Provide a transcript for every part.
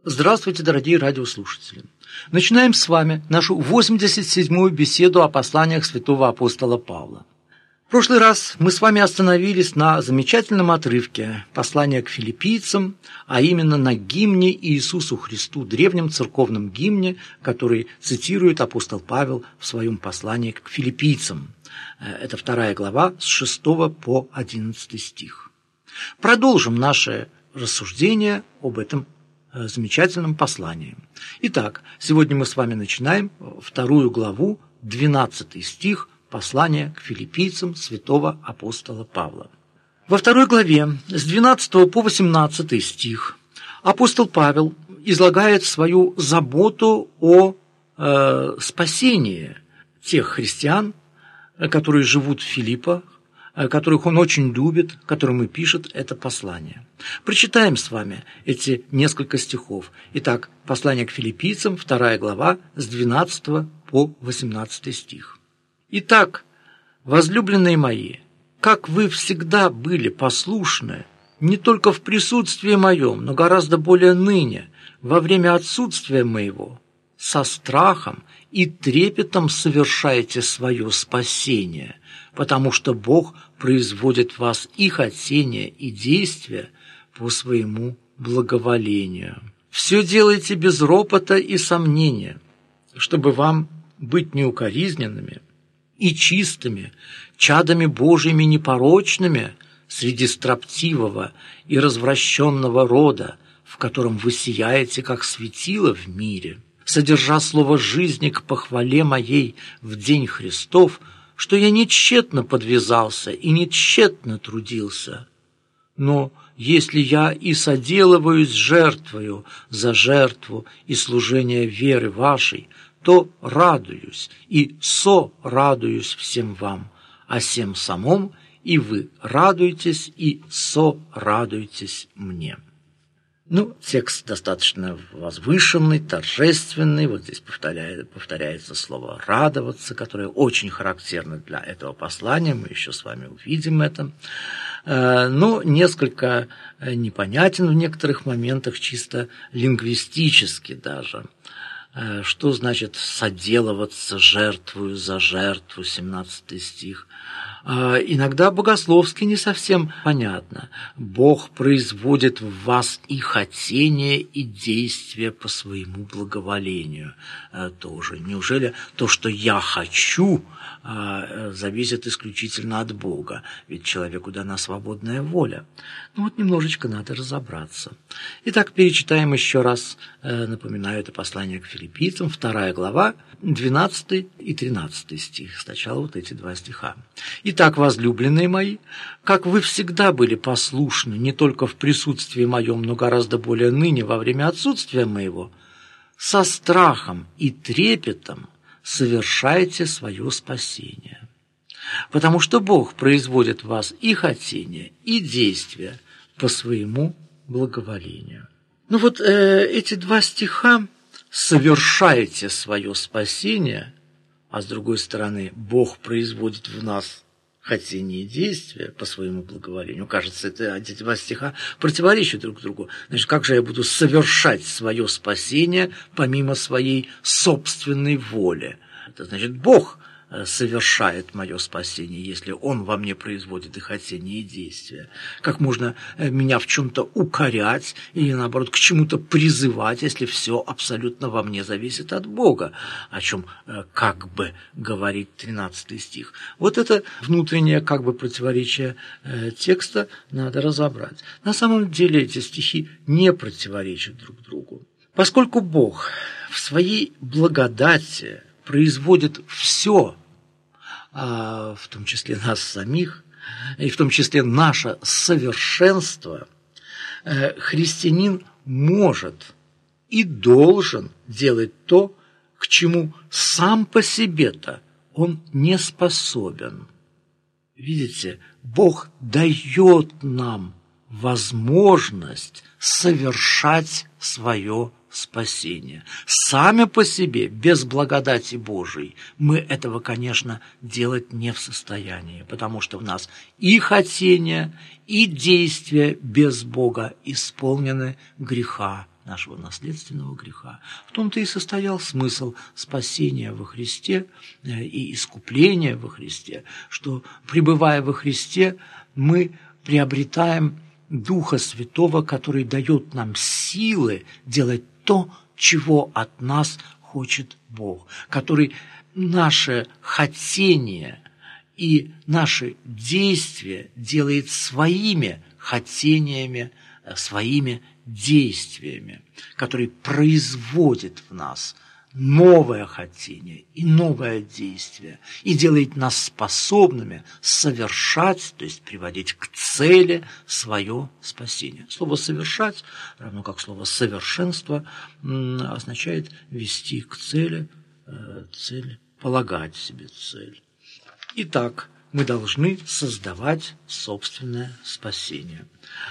Здравствуйте, дорогие радиослушатели! Начинаем с вами нашу 87-ю беседу о посланиях святого апостола Павла. В прошлый раз мы с вами остановились на замечательном отрывке послания к филиппийцам, а именно на гимне Иисусу Христу, древнем церковном гимне, который цитирует апостол Павел в своем послании к филиппийцам. Это 2 глава с 6 по 11 стих. Продолжим наше рассуждение об этом замечательном послании. Итак, сегодня мы с вами начинаем 2 главу, 12 стих послания к филиппийцам святого апостола Павла. Во 2 главе с 12 по 18 стих апостол Павел излагает свою заботу о спасении тех христиан, которые живут в Филиппах, которых он очень любит, которым и пишет это послание. Прочитаем с вами эти несколько стихов. Итак, послание к филиппийцам, 2 глава, с 12 по 18 стих. «Итак, возлюбленные мои, как вы всегда были послушны, не только в присутствии моем, но гораздо более ныне, во время отсутствия моего, со страхом и трепетом совершаете свое спасение, потому что Бог производит в вас и хотение, и действия по своему благоволению. Все делайте без ропота и сомнения, чтобы вам быть неукоризненными и чистыми, чадами Божьими непорочными среди строптивого и развращенного рода, в котором вы сияете, как светило в мире, содержа слово жизни к похвале моей в день Христов, что я не тщетно подвязался и не тщетно трудился. Но если я и соделываюсь жертвою за жертву и служение веры вашей, то радуюсь и сорадуюсь всем вам, а всем самом и вы радуетесь и сорадуетесь мне». Текст достаточно возвышенный, торжественный. Вот здесь повторяется слово «радоваться», которое очень характерно для этого послания. Мы еще с вами увидим это. Но несколько непонятен в некоторых моментах, чисто лингвистически даже. Что значит «соделываться жертвою за жертву», 17 стих. Иногда богословски не совсем понятно. Бог производит в вас и хотение, и действие по своему благоволению тоже. Неужели то, что я хочу, зависит исключительно от Бога? Ведь человеку дана свободная воля. Немножечко надо разобраться. Итак, перечитаем еще раз, напоминаю, это послание к филиппийцам, 2 глава, 12 и 13 стих. Сначала эти 2 стиха. «Итак, возлюбленные мои, как вы всегда были послушны, не только в присутствии моем, но гораздо более ныне во время отсутствия моего, со страхом и трепетом совершайте свое спасение, потому что Бог производит в вас и хотение, и действия по своему благоволению». Эти 2 стиха «совершайте свое спасение», а с другой стороны «Бог производит в нас хотение и действия по своему благоволению». Кажется, эти 2 стиха противоречат друг другу. Значит, как же я буду совершать свое спасение помимо своей собственной воли? Это значит, Бог совершает мое спасение, если Он во мне производит и хотение, и действия. Как можно меня в чем-то укорять или, наоборот, к чему-то призывать, если все абсолютно во мне зависит от Бога, о чем как бы говорит 13 стих. Это внутреннее как бы противоречие текста надо разобрать. На самом деле эти стихи не противоречат друг другу. Поскольку Бог в своей благодати производит все, в том числе нас самих, и в том числе наше совершенство, христианин может и должен делать то, к чему сам по себе-то он не способен. Видите, Бог дает нам возможность совершать свое спасение. Сами по себе, без благодати Божией, мы этого, конечно, делать не в состоянии, потому что в нас и хотение, и действия без Бога исполнены греха нашего наследственного греха. В том-то и состоял смысл спасения во Христе и искупления во Христе, что, пребывая во Христе, мы приобретаем Духа Святого, который дает нам силы делать то, чего от нас хочет Бог, который наше хотение и наши действия делает своими хотениями, своими действиями, который производит в нас новое хотение и новое действие, и делает нас способными совершать, то есть приводить к цели свое спасение. Слово «совершать», равно как слово «совершенство», означает вести к цели, цель, полагать себе цель. Итак, мы должны создавать собственное спасение.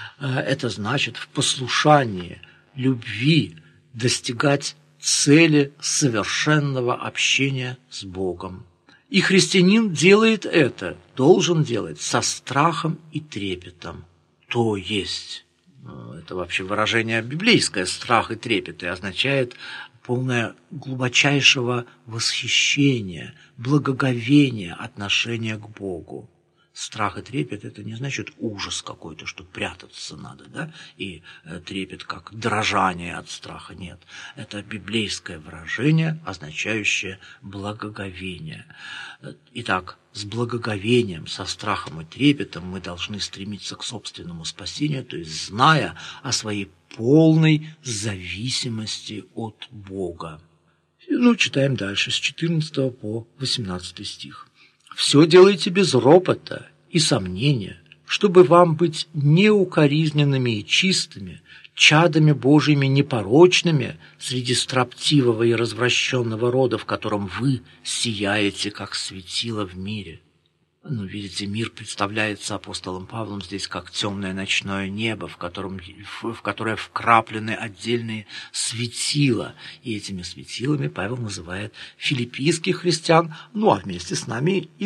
Это значит в послушании, любви достигать цели совершенного общения с Богом. И христианин делает это, должен делать со страхом и трепетом. То есть, это вообще выражение библейское, страх и трепет, и означает полное глубочайшего восхищения, благоговения, отношения к Богу. Страх и трепет – это не значит ужас какой-то, что прятаться надо, да? И трепет как дрожание от страха. Нет, это библейское выражение, означающее благоговение. Итак, с благоговением, со страхом и трепетом мы должны стремиться к собственному спасению, то есть зная о своей полной зависимости от Бога. Читаем дальше, с 14 по 18 стих. «Все делайте без ропота и сомнения, чтобы вам быть неукоризненными и чистыми, чадами Божьими непорочными среди строптивого и развращенного рода, в котором вы сияете, как светило в мире». Видите, мир представляется апостолом Павлом здесь как темное ночное небо, в которое вкраплены отдельные светила. И этими светилами Павел называет филиппийских христиан, а вместе с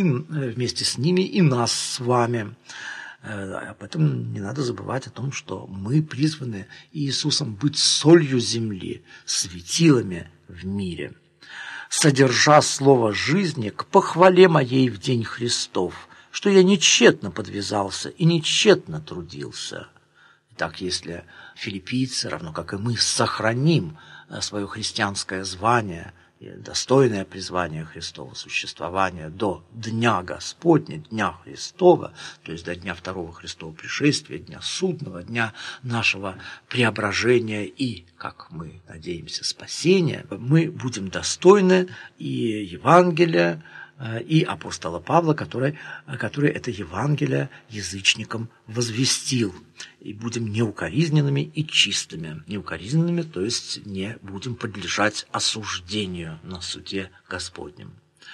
ними и нас с вами. Об этом не надо забывать о том, что мы призваны Иисусом быть солью земли, светилами в мире. «Содержа слово жизни к похвале моей в день Христов, что я нечетно подвязался и нечетно трудился». Итак, если филиппийцы, равно как и мы, сохраним свое христианское звание, достойное призвание Христова существования до Дня Господня, Дня Христова, то есть до Дня Второго Христова пришествия, Дня Судного, Дня нашего преображения и, как мы надеемся, спасения, мы будем достойны и Евангелия, и апостола Павла, который это Евангелие язычникам возвестил. И будем неукоризненными и чистыми. Неукоризненными, то есть не будем подлежать осуждению на суде Господнем.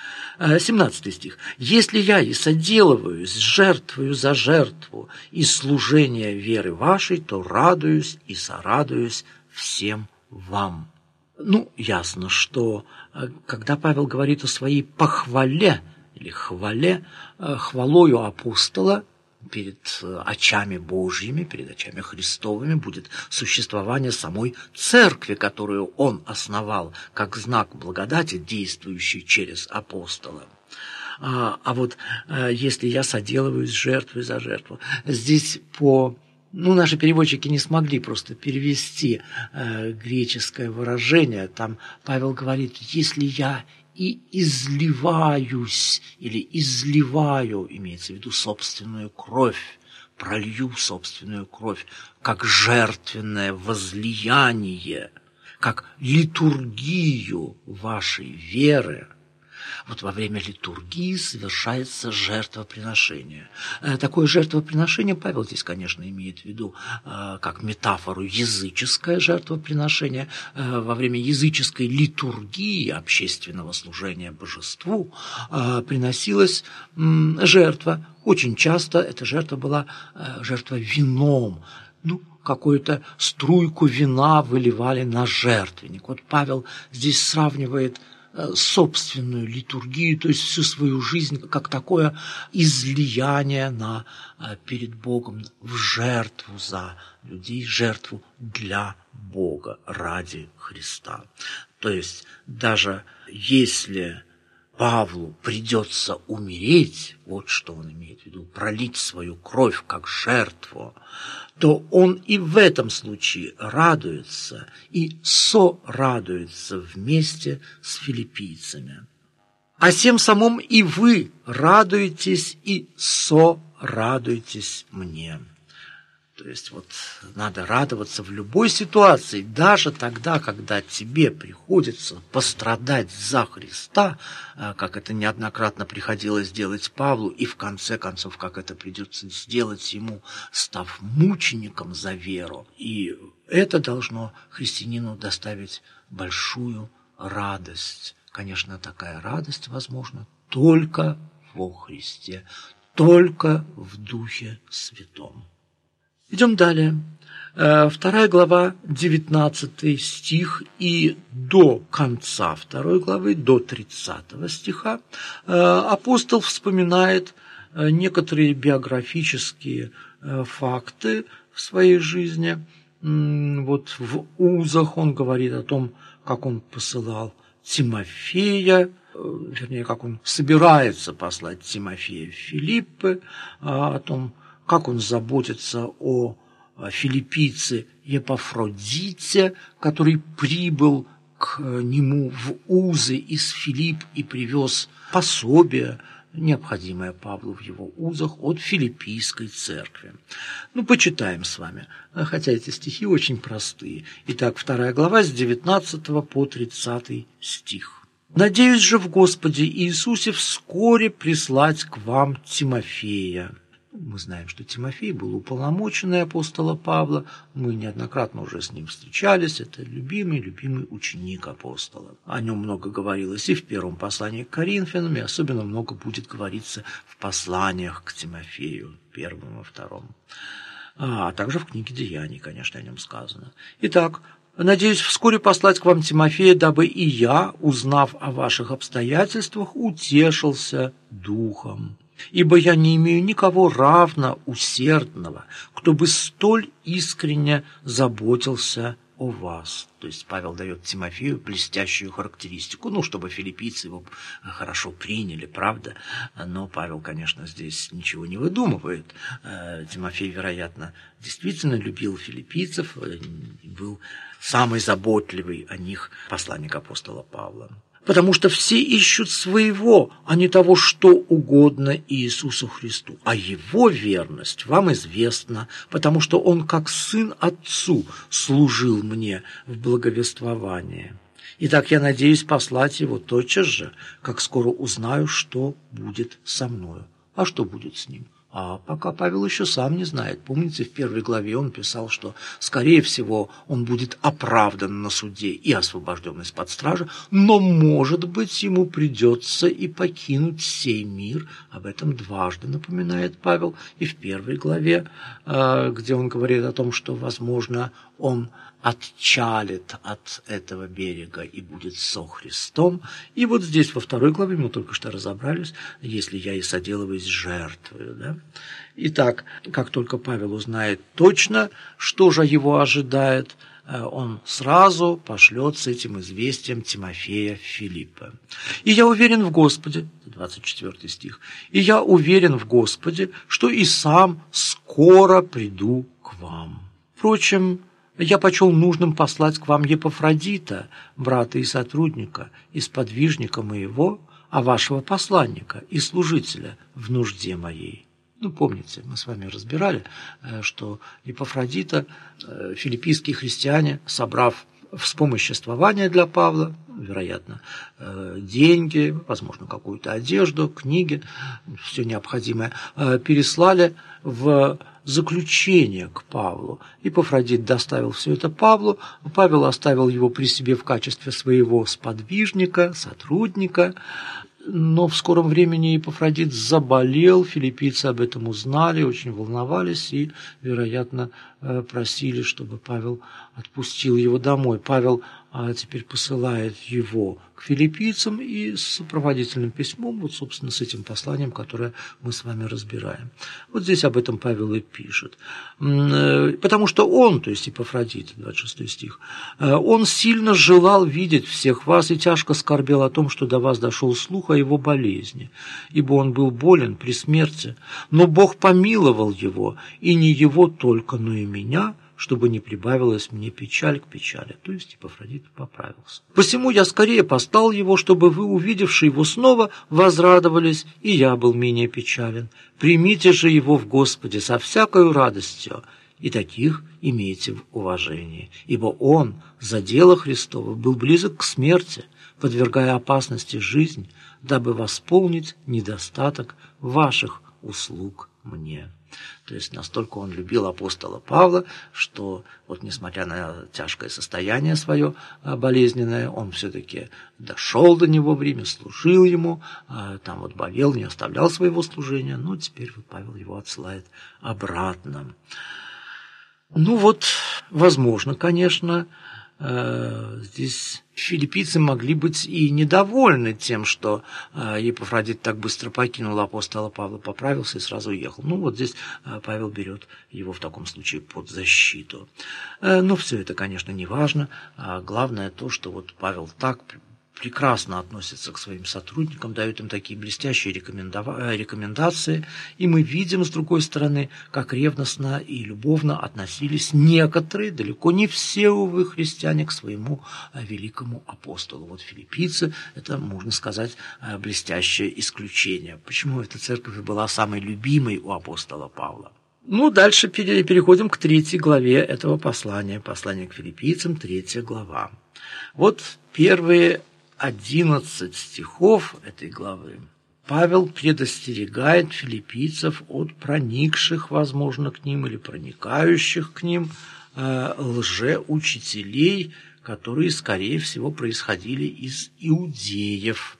17 стих. «Если я и соделываюсь жертвою за жертву и служение веры вашей, то радуюсь и сорадуюсь всем вам». Ясно, что когда Павел говорит о своей похвале или хвале, хвалою апостола перед очами Божьими, перед очами Христовыми будет существование самой церкви, которую он основал как знак благодати, действующий через апостола. Если я соделываюсь жертвой за жертву, здесь наши переводчики не смогли просто перевести греческое выражение. Там Павел говорит, если я и изливаюсь или изливаю, имеется в виду собственную кровь, пролью собственную кровь, как жертвенное возлияние, как литургию вашей веры. Во время литургии совершается жертвоприношение. Такое жертвоприношение Павел здесь, конечно, имеет в виду как метафору языческое жертвоприношение. Во время языческой литургии общественного служения божеству приносилась жертва. Очень часто эта жертва была жертва вином. Какую-то струйку вина выливали на жертвенник. Павел здесь сравнивает собственную литургию, то есть всю свою жизнь как такое излияние перед Богом в жертву за людей, жертву для Бога ради Христа. То есть даже если Павлу придется умереть, вот что он имеет в виду, пролить свою кровь как жертву, то он и в этом случае радуется и сорадуется вместе с филиппийцами. А тем самым и вы радуетесь и сорадуетесь мне. То есть вот надо радоваться в любой ситуации, даже тогда, когда тебе приходится пострадать за Христа, как это неоднократно приходилось делать Павлу, и в конце концов, как это придется сделать ему, став мучеником за веру. И это должно христианину доставить большую радость. Конечно, такая радость возможна только во Христе, только в Духе Святом. Идем далее. 2 глава, 19 стих, и до конца 2 главы, до 30 стиха, апостол вспоминает некоторые биографические факты в своей жизни. Вот в Узах он говорит о том, как он посылал Тимофея, вернее, как он собирается послать Тимофея в Филиппы, о том, как он заботится о филиппийце Епафродите, который прибыл к нему в Узы из Филипп и привез пособие, необходимое Павлу в его узах, от филиппийской церкви. Почитаем с вами, хотя эти стихи очень простые. Итак, 2 глава с 19 по 30 стих. «Надеюсь же в Господе Иисусе вскоре прислать к вам Тимофея». Мы знаем, что Тимофей был уполномоченный апостола Павла, мы неоднократно уже с ним встречались, это любимый ученик апостола. О нем много говорилось и в первом послании к Коринфянам, и особенно много будет говориться в посланиях к Тимофею, первом и втором. А также в книге Деяний, конечно, о нем сказано. Итак, надеюсь вскоре послать к вам Тимофея, дабы и я, узнав о ваших обстоятельствах, утешился духом. Ибо я не имею никого равно усердного, кто бы столь искренне заботился о вас. То есть Павел дает Тимофею блестящую характеристику, чтобы филиппийцы его хорошо приняли, правда? Но Павел, конечно, здесь ничего не выдумывает. Тимофей, вероятно, действительно любил филиппийцев, был самый заботливый о них посланник апостола Павла. Потому что все ищут своего, а не того, что угодно Иисусу Христу. А Его верность вам известна, потому что Он, как сын Отцу, служил мне в благовествовании. Итак, я надеюсь послать Его тотчас же, как скоро узнаю, что будет со мною. А что будет с ним? А пока Павел еще сам не знает. Помните, в 1 главе он писал, что, скорее всего, он будет оправдан на суде и освобожден из-под стражи, но, может быть, ему придется и покинуть сей мир. Об этом дважды напоминает Павел. И в 1 главе, где он говорит о том, что, возможно, он отчалит от этого берега и будет со Христом. И вот здесь во 2 главе мы только что разобрались, если я и соделываюсь жертвою. Да? Итак, как только Павел узнает точно, что же его ожидает, он сразу пошлет с этим известием Тимофея в Филиппы. «И я уверен в Господе», 24 стих, «и я уверен в Господе, что и сам скоро приду к вам. Впрочем, я почел нужным послать к вам Епафродита, брата и сотрудника, и сподвижника моего, а вашего посланника и служителя в нужде моей». Помните, мы с вами разбирали, что Епафродита филиппийские христиане, собрав вспомоществование для Павла, вероятно, деньги, возможно, какую-то одежду, книги, все необходимое, переслали в заключение к Павлу. Епафродит доставил все это Павлу, Павел оставил его при себе в качестве своего сподвижника, сотрудника. Но в скором времени Епафродит заболел, филиппийцы об этом узнали, очень волновались и, вероятно, просили, чтобы Павел отпустил его домой. Павел теперь посылает его к филиппийцам и с сопроводительным письмом, вот, собственно, с этим посланием, которое мы с вами разбираем. Вот здесь об этом Павел и пишет. Потому что он, то есть Епафродит, 26 стих, он сильно желал видеть всех вас и тяжко скорбел о том, что до вас дошел слух о его болезни, ибо он был болен при смерти, но Бог помиловал его, и не его только, но и меня, чтобы не прибавилась мне печаль к печали». То есть Епафродит поправился. «Посему я скорее постал его, чтобы вы, увидевши его снова, возрадовались, и я был менее печален. Примите же его в Господе со всякою радостью, и таких имейте в уважении, ибо он за дело Христово был близок к смерти, подвергая опасности жизнь, дабы восполнить недостаток ваших услуг мне». То есть настолько он любил апостола Павла, что вот несмотря на тяжкое состояние свое болезненное, он все-таки дошел до него в Риме, служил ему, там вот болел, не оставлял своего служения, но теперь вот Павел его отсылает обратно. Ну вот, возможно, конечно, здесь филиппийцы могли быть и недовольны тем, что Епафродит так быстро покинул апостола Павла, поправился и сразу уехал. Ну вот здесь Павел берет его в таком случае под защиту. Но все это, конечно, не важно. Главное то, что вот Павел так прекрасно относится к своим сотрудникам, дает им такие блестящие рекомендации, и мы видим, с другой стороны, как ревностно и любовно относились некоторые, далеко не все, увы, христиане к своему великому апостолу. Вот филиппийцы – это, можно сказать, блестящее исключение. Почему эта церковь была самой любимой у апостола Павла? Ну, дальше переходим к 3 главе этого послания, послание к филиппийцам, 3 глава. Вот первые 11 стихов этой главы Павел предостерегает филиппийцев от проникших, возможно, к ним или проникающих к ним лжеучителей, которые, скорее всего, происходили из иудеев.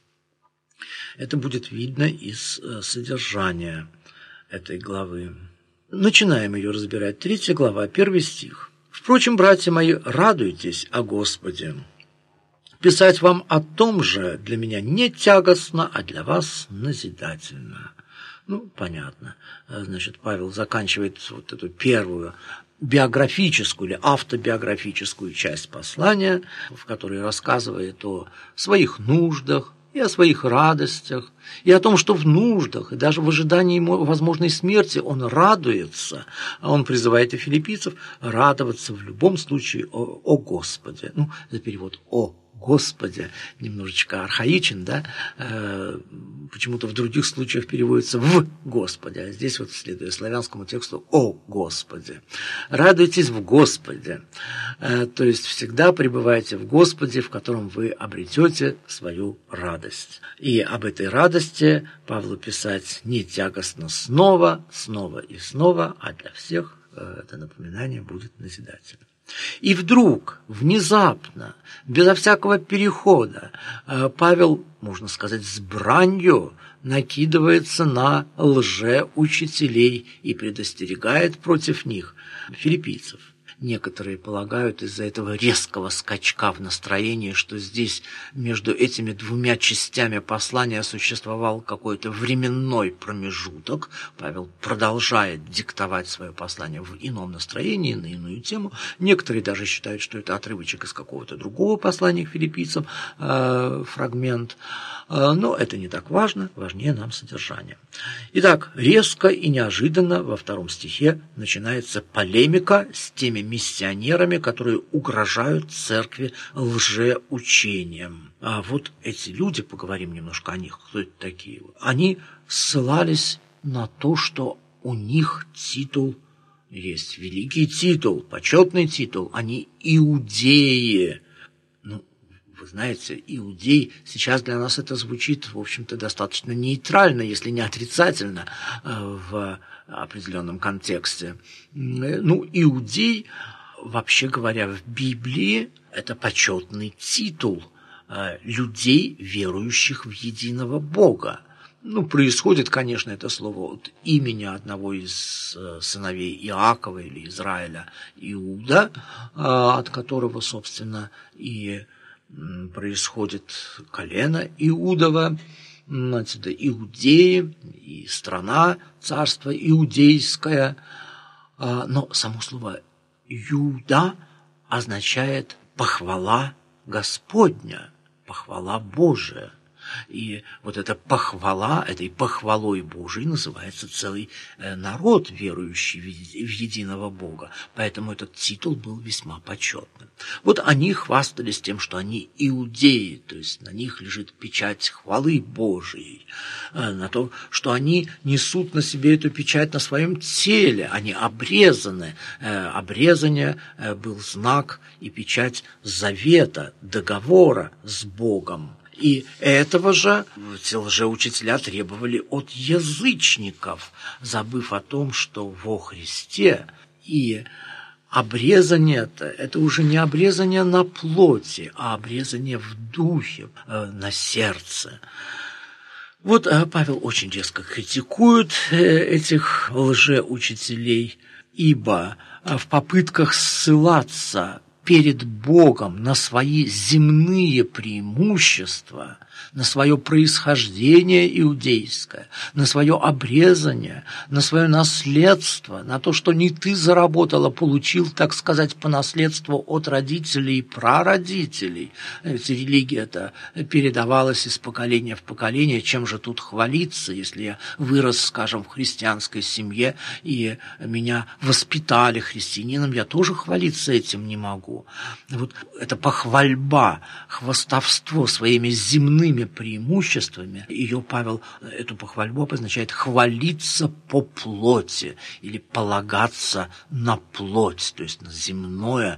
Это будет видно из содержания этой главы. Начинаем ее разбирать. 3 глава, 1 стих. «Впрочем, братья мои, радуйтесь о Господе. Писать вам о том же для меня не тягостно, а для вас назидательно». Ну, понятно. Значит, Павел заканчивает вот эту первую биографическую или автобиографическую часть послания, в которой рассказывает о своих нуждах и о своих радостях, и о том, что в нуждах, и даже в ожидании возможной смерти он радуется. Он призывает и филиппийцев радоваться в любом случае о Господе. Ну, это перевод «о Господе», немножечко архаичен, да? Почему-то в других случаях переводится «в Господе», а здесь вот, следуя славянскому тексту, «о Господе». Радуйтесь в Господе, то есть всегда пребывайте в Господе, в котором вы обретете свою радость. И об этой радости Павлу писать не тягостно снова, снова и снова, а для всех это напоминание будет назидательным. И вдруг, внезапно, безо всякого перехода, Павел, можно сказать, с бранью накидывается на лжеучителей и предостерегает против них филиппийцев. Некоторые полагают из-за этого резкого скачка в настроении, что здесь между этими двумя частями послания существовал какой-то временной промежуток. Павел продолжает диктовать свое послание в ином настроении, на иную тему. Некоторые даже считают, что это отрывочек из какого-то другого послания к филиппийцам, фрагмент. Но это не так важно, важнее нам содержание. Итак, резко и неожиданно во 2 стихе начинается полемика с теми миссионерами, которые угрожают церкви лжеучением. А вот эти люди, поговорим немножко о них, кто это такие. Они ссылались на то, что у них титул есть, великий титул, почетный титул, они иудеи. Вы знаете, иудей, сейчас для нас это звучит, в общем-то, достаточно нейтрально, если не отрицательно в определенном контексте. Ну, иудей, вообще говоря, в Библии это почетный титул людей, верующих в единого Бога. Происходит, конечно, это слово от имени одного из сыновей Иакова или Израиля, Иуда, от которого, собственно, и происходит колено Иудова, отсюда Иудеи и страна, царство иудейское. Но само слово «Юда» означает «похвала Господня», «похвала Божия». И вот эта похвала, этой похвалой Божией называется целый народ, верующий в единого Бога. Поэтому этот титул был весьма почетным. Вот они хвастались тем, что они иудеи, то есть на них лежит печать хвалы Божией, на то, что они несут на себе эту печать на своем теле, они обрезаны. Обрезание был знак и печать завета, договора с Богом. И этого же те лжеучителя требовали от язычников, забыв о том, что во Христе и обрезание это уже не обрезание на плоти, а обрезание в духе, на сердце. Вот Павел очень резко критикует этих лжеучителей, ибо в попытках ссылаться перед Богом на свои земные преимущества, на свое происхождение иудейское, на свое обрезание, на свое наследство, на то, что не ты заработал, а получил, так сказать, по наследству от родителей и прародителей. Ведь религия-то передавалась из поколения в поколение. Чем же тут хвалиться, если я вырос, скажем, в христианской семье и меня воспитали христианином, я тоже хвалиться этим не могу. Вот эта похвальба, хвастовство своими земными преимуществами, ее Павел, эту похвальбу обозначает хвалиться по плоти или полагаться на плоть, то есть на земное,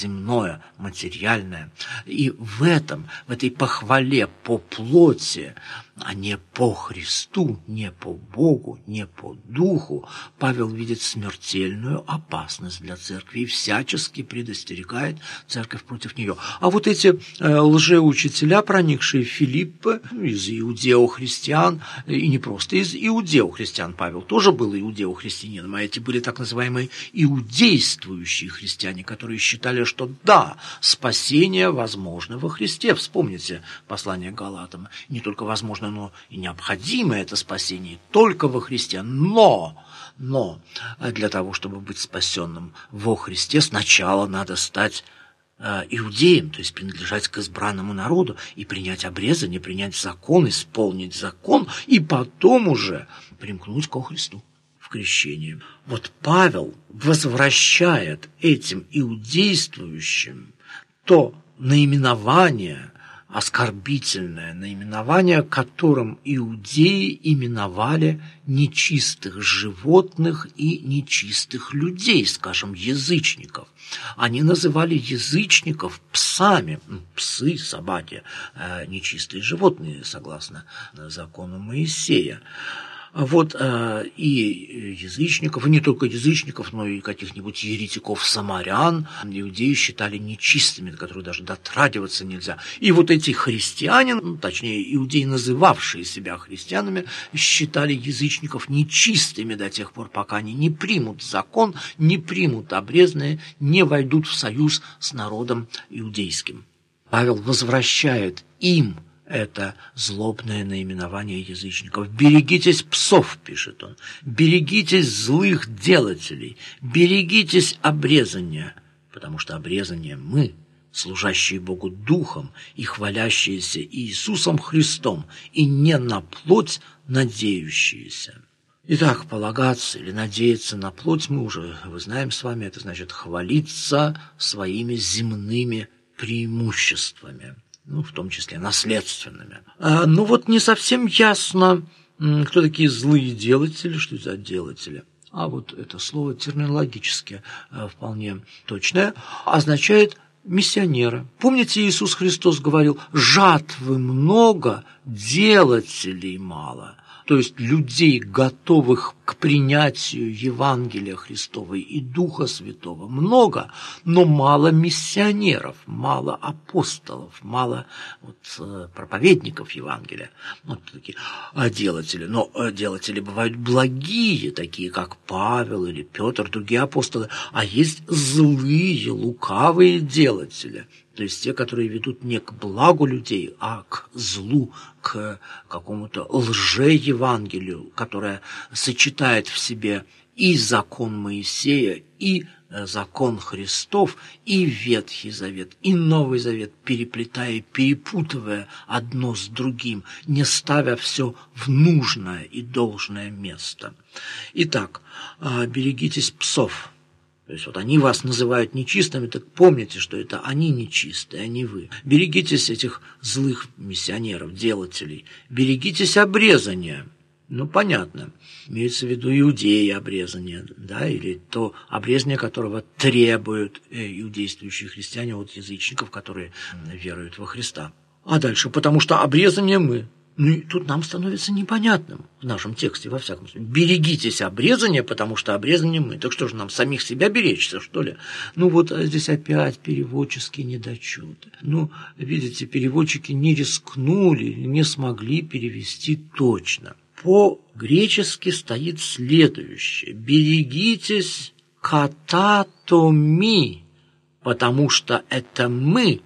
материальное. И в этой похвале по плоти, а не по Христу, не по Богу, не по Духу, Павел видит смертельную опасность для церкви и всячески предостерегает церковь против нее. А вот эти лжеучителя, проникшие в Филиппа, из иудео-христиан, и не просто из иудео-христиан, Павел тоже был иудео-христианином, а эти были так называемые иудействующие христиане, которые считали, что да, спасение возможно во Христе. Вспомните послание к Галатам. Не только возможно, но и необходимо это спасение только во Христе. Но для того, чтобы быть спасенным во Христе, сначала надо стать иудеем, то есть принадлежать к избранному народу и принять обрезание, принять закон, исполнить закон, и потом уже примкнуть ко Христу в крещении. Вот Павел возвращает этим иудействующим то наименование, оскорбительное наименование, которым иудеи именовали нечистых животных и нечистых людей, скажем, язычников. Они называли язычников псами, псы, собаки, нечистые животные, согласно закону Моисея. Вот и язычников, и не только язычников, но и каких-нибудь еретиков-самарян иудеи считали нечистыми, до которых даже дотрагиваться нельзя. И вот эти христиане, точнее иудеи, называвшие себя христианами, считали язычников нечистыми до тех пор, пока они не примут закон, не примут обрезание, не войдут в союз с народом иудейским. Павел возвращает им это злобное наименование язычников. «Берегитесь псов», – пишет он, – «берегитесь злых делателей, берегитесь обрезания, потому что обрезание мы, служащие Богу Духом и хвалящиеся Иисусом Христом, и не на плоть надеющиеся». Итак, полагаться или надеяться на плоть мы уже знаем с вами, это значит хвалиться своими земными преимуществами. В том числе наследственными. Вот не совсем ясно, кто такие злые делатели, что это за делатели. А вот это слово терминологически вполне точное, означает миссионера. Помните, Иисус Христос говорил: «Жатвы много, делателей мало». то есть людей, готовых к принятию Евангелия Христова и Духа Святого, много, но мало миссионеров, мало апостолов, мало проповедников Евангелия, такие делатели. Но делатели бывают благие, такие как Павел или Петр, другие апостолы, а есть злые, лукавые делатели. То есть те, которые ведут не к благу людей, а к злу, к какому-то лже-евангелию, которое сочетает в себе и закон Моисея, и закон Христов, и Ветхий Завет, и Новый Завет, переплетая и перепутывая одно с другим, не ставя все в нужное и должное место. Итак, берегитесь псов. То есть они вас называют нечистыми, так помните, что это они нечистые, а не вы. Берегитесь этих злых миссионеров, делателей. Берегитесь обрезания. Понятно. Имеется в виду иудеи обрезания, или то обрезание, которого требуют иудействующие христиане от язычников, которые веруют во Христа. А дальше, потому что обрезание мы. И тут нам становится непонятным в нашем тексте, во всяком случае. Берегитесь обрезания, потому что обрезание мы. Так что же, нам самих себя беречься, что ли? Здесь опять переводческие недочеты. Видите, переводчики не рискнули, не смогли перевести точно. По-гречески стоит следующее. Берегитесь кататоми, потому что это мы,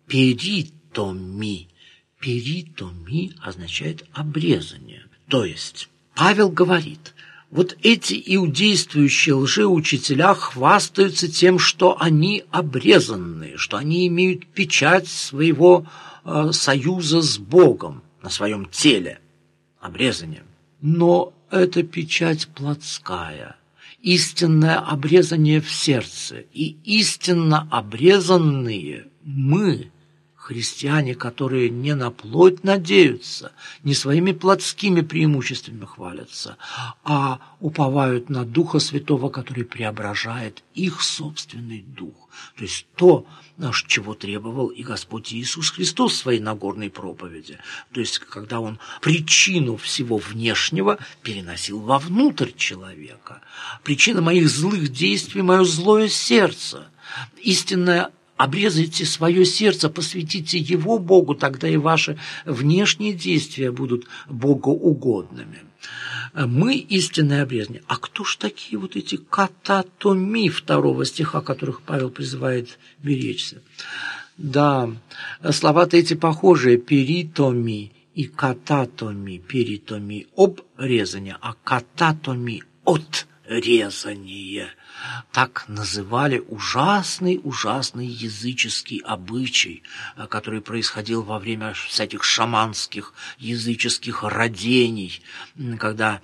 перитоми. Перитоми означает обрезание. То есть Павел говорит, эти иудействующие лжеучителя хвастаются тем, что они обрезанные, что они имеют печать своего союза с Богом на своем теле, обрезание. Но это печать плотская. Истинное обрезание в сердце и истинно обрезанные мы, христиане, которые не на плоть надеются, не своими плотскими преимуществами хвалятся, а уповают на Духа Святого, который преображает их собственный дух. То есть то, чего требовал и Господь Иисус Христос в своей Нагорной проповеди. То есть когда Он причину всего внешнего переносил вовнутрь человека. Причина моих злых действий – мое злое сердце. Истинное обрезайте свое сердце, посвятите его Богу, тогда и ваши внешние действия будут богоугодными. Мы истинное обрезание. А кто ж такие эти кататоми 2 стиха, которых Павел призывает беречься? Да, слова-то эти похожие. Перитоми и кататоми. Перитоми – обрезание, а кататоми – отрезание. Так называли ужасный языческий обычай, который происходил во время всяких шаманских языческих родений, когда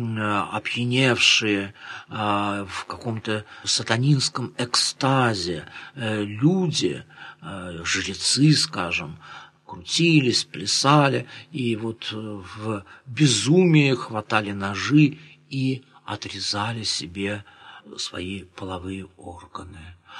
опьяневшие в каком-то сатанинском экстазе люди, жрецы, скажем, крутились, плясали и в безумии хватали ножи и отрезали себе свои половые органы.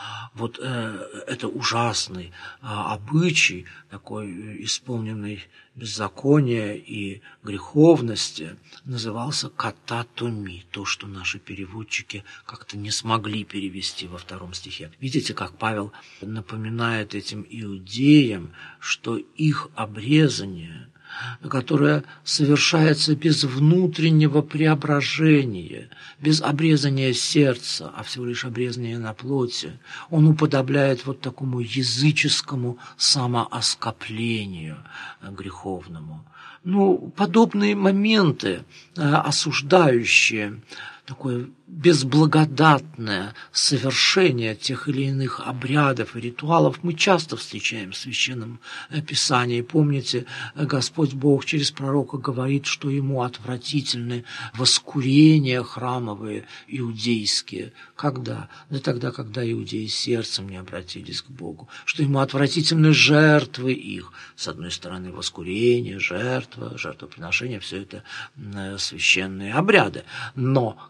Это ужасный обычай, такой исполненный беззакония и греховности, назывался кататоми, то, что наши переводчики как-то не смогли перевести во 2 стихе. Видите, как Павел напоминает этим иудеям, что их обрезание, которое совершается без внутреннего преображения, без обрезания сердца, а всего лишь обрезания на плоти, он уподобляет такому языческому самооскоплению греховному. Подобные моменты, осуждающие такое безблагодатное совершение тех или иных обрядов и ритуалов мы часто встречаем в Священном Писании. Помните, Господь Бог через пророка говорит, что ему отвратительны воскурения храмовые иудейские. Когда? Да тогда, когда иудеи сердцем не обратились к Богу. Что ему отвратительны жертвы их. С одной стороны, воскурение, жертва, жертвоприношение – все это священные обряды. Но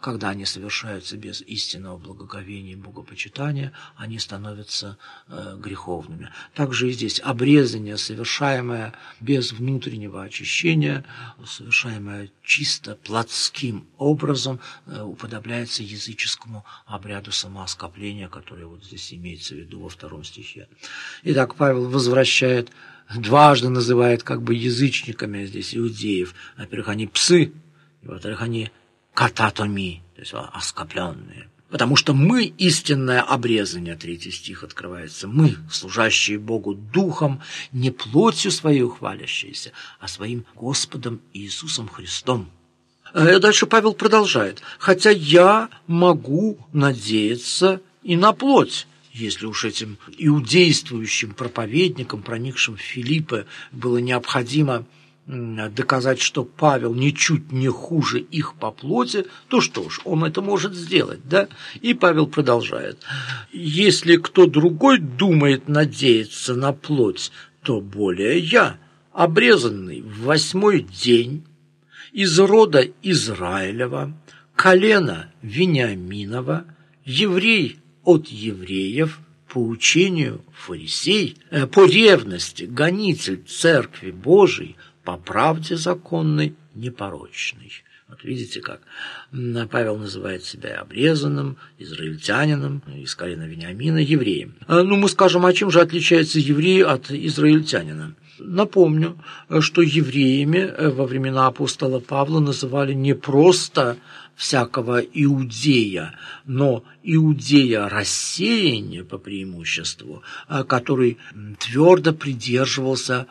когда они совершаются без истинного благоговения и богопочитания, они становятся греховными. Также и здесь обрезание, совершаемое без внутреннего очищения, совершаемое чисто плотским образом, уподобляется языческому обряду самооскопления, который вот здесь имеется в виду во 2 стихе. Итак, Павел возвращает, дважды называет как бы язычниками здесь иудеев. Во-первых, они псы, и во-вторых, они кататоми, то есть оскопленные. Потому что мы истинное обрезание, 3 стих открывается, мы, служащие Богу духом, не плотью своей хвалящиеся, а своим Господом Иисусом Христом. Дальше Павел продолжает. Хотя я могу надеяться и на плоть, если уж этим иудействующим проповедникам, проникшим в Филиппы, было необходимо доказать, что Павел ничуть не хуже их по плоти, то что ж, он это может сделать, да? И Павел продолжает. Если кто другой думает надеяться на плоть, то более я, обрезанный в 8-й день, из рода Израилева, колена Вениаминова, еврей от евреев, по учению фарисей, по ревности гонитель Церкви Божией, по правде законной, непорочной. Вот видите, как Павел называет себя обрезанным, израильтянином, из колена Вениамина, евреем. Ну, мы скажем, а чем же отличается еврей от израильтянина? Напомню, что евреями во времена апостола Павла называли не просто всякого иудея, но иудея рассеяния по преимуществу, который твердо придерживался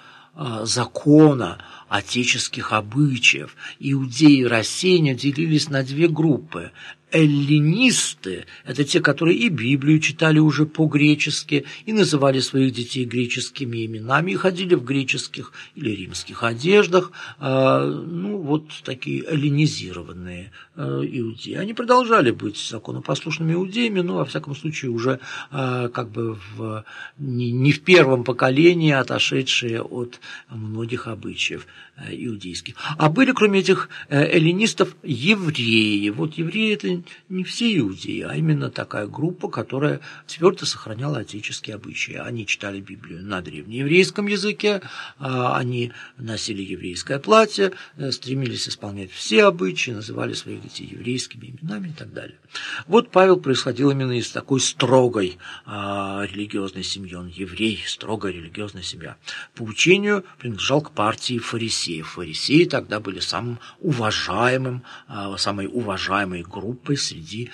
закона, отеческих обычаев. Иудеи рассеяния делились на 2 группы. Эллинисты – это те, которые и Библию читали уже по-гречески, и называли своих детей греческими именами, и ходили в греческих или римских одеждах, ну, вот такие эллинизированные иудеи. Они продолжали быть законопослушными иудеями, но, во всяком случае, уже как бы не в первом поколении отошедшие от многих обычаев иудейских. А были, кроме этих эллинистов, евреи. Вот евреи – это не все иудеи, а именно такая группа, которая твердо сохраняла отеческие обычаи. Они читали Библию на древнееврейском языке, они носили еврейское платье, стремились исполнять все обычаи, называли своих детей еврейскими именами и так далее. Вот Павел происходил именно из такой строгой религиозной семьи. Он еврей, строгая религиозная семья. По учению принадлежал к партии фарисеев. Фарисеи тогда были самой уважаемой группой среди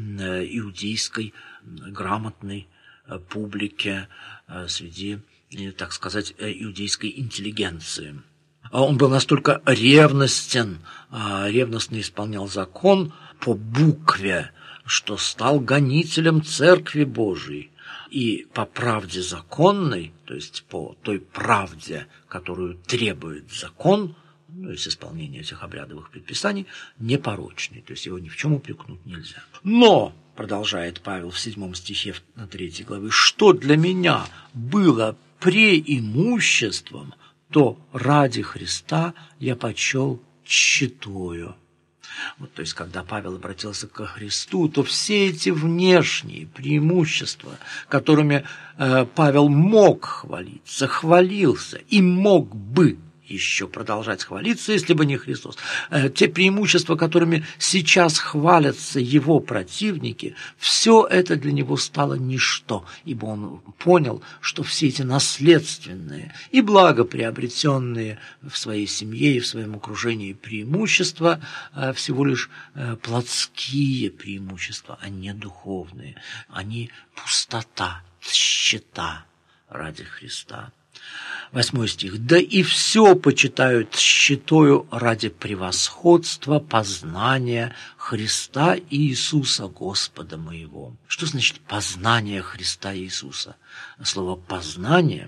иудейской грамотной публики, среди, так сказать, иудейской интеллигенции. Он был настолько ревностно исполнял закон по букве, что стал гонителем Церкви Божией. И по правде законной, то есть по той правде, которую требует закон, то есть исполнение этих обрядовых предписаний, непорочный, то есть его ни в чем упрекнуть нельзя. Но, продолжает Павел в 7 стихе 3 главы, что для меня было преимуществом, то ради Христа я почел тщетою. Вот, то есть, когда Павел обратился ко Христу, то все эти внешние преимущества, которыми Павел мог хвалиться, хвалился и мог бы еще продолжать хвалиться, если бы не Христос. Те преимущества, которыми сейчас хвалятся его противники, все это для него стало ничто, ибо он понял, что все эти наследственные и благоприобретенные в своей семье и в своем окружении преимущества всего лишь плотские преимущества, а не духовные. Они пустота, тщета ради Христа. 8 стих. «Да и все почитают тщетою ради превосходства познания Христа Иисуса Господа моего». Что значит познание Христа Иисуса? Слово «познание»,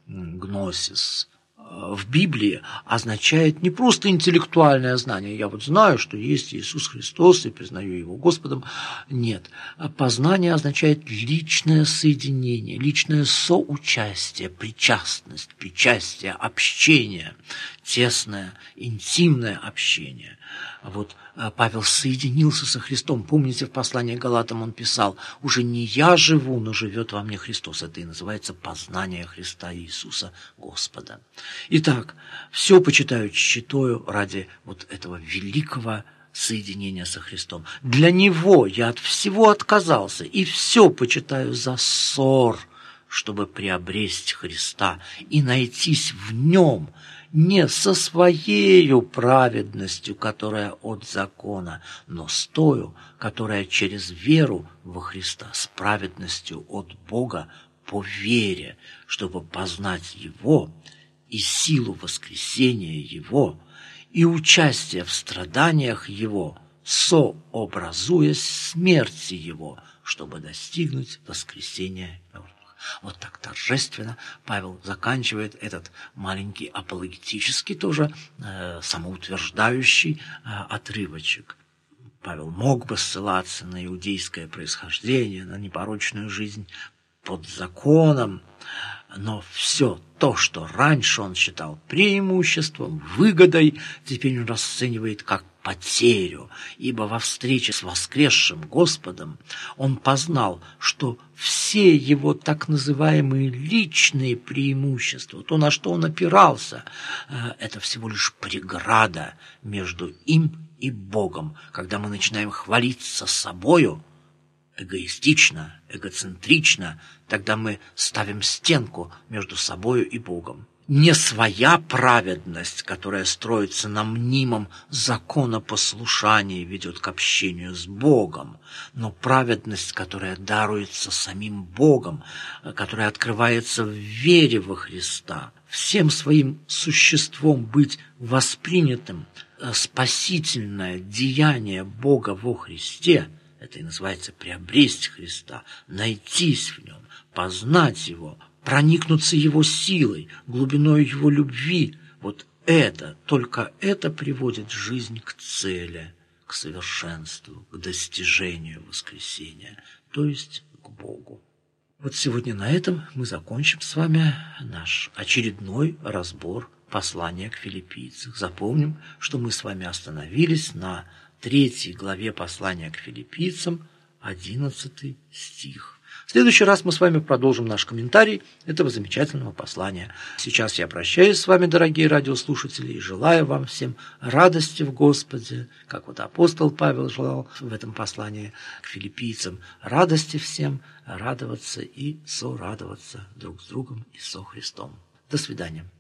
гносис, в Библии означает не просто интеллектуальное знание. Я вот знаю, что есть Иисус Христос и признаю Его Господом. Нет. Познание означает личное соединение, личное соучастие, причастность, причастие, общение, тесное, интимное общение. Вот Павел соединился со Христом. Помните, в послании к Галатам он писал: «Уже не я живу, но живет во мне Христос». Это и называется познание Христа Иисуса Господа. Итак, все почитаю тщетою ради вот этого великого соединения со Христом. Для Него я от всего отказался, и все почитаю за ссор, чтобы приобресть Христа и найтись в Нем, не со своею праведностью, которая от закона, но с тою, которая через веру во Христа, с праведностью от Бога по вере, чтобы познать Его и силу воскресения Его, и участие в страданиях Его, сообразуясь смерти Его, чтобы достигнуть воскресения мертвых». Вот так торжественно Павел заканчивает этот маленький апологетический, тоже самоутверждающий отрывочек. Павел мог бы ссылаться на иудейское происхождение, на непорочную жизнь под законом, но все то, что раньше он считал преимуществом, выгодой, теперь он расценивает как потерю, ибо во встрече с воскресшим Господом он познал, что все его так называемые личные преимущества, то, на что он опирался, это всего лишь преграда между им и Богом. Когда мы начинаем хвалиться собою, эгоистично, эгоцентрично, тогда мы ставим стенку между собою и Богом. Не своя праведность, которая строится на мнимом законопослушании, ведет к общению с Богом, но праведность, которая даруется самим Богом, которая открывается в вере во Христа, всем своим существом быть воспринятым, спасительное деяние Бога во Христе, это и называется приобрести Христа, найтись в Нем, познать Его, проникнуться Его силой, глубиной Его любви. Вот это, только это приводит жизнь к цели, к совершенству, к достижению воскресения, то есть к Богу. Вот сегодня на этом мы закончим с вами наш очередной разбор послания к филиппийцам. Запомним, что мы с вами остановились на 3 главе послания к филиппийцам, 11 стих. В следующий раз мы с вами продолжим наш комментарий этого замечательного послания. Сейчас я прощаюсь с вами, дорогие радиослушатели, и желаю вам всем радости в Господе, как вот апостол Павел желал в этом послании к филиппийцам, радости всем, радоваться и сорадоваться друг с другом и со Христом. До свидания.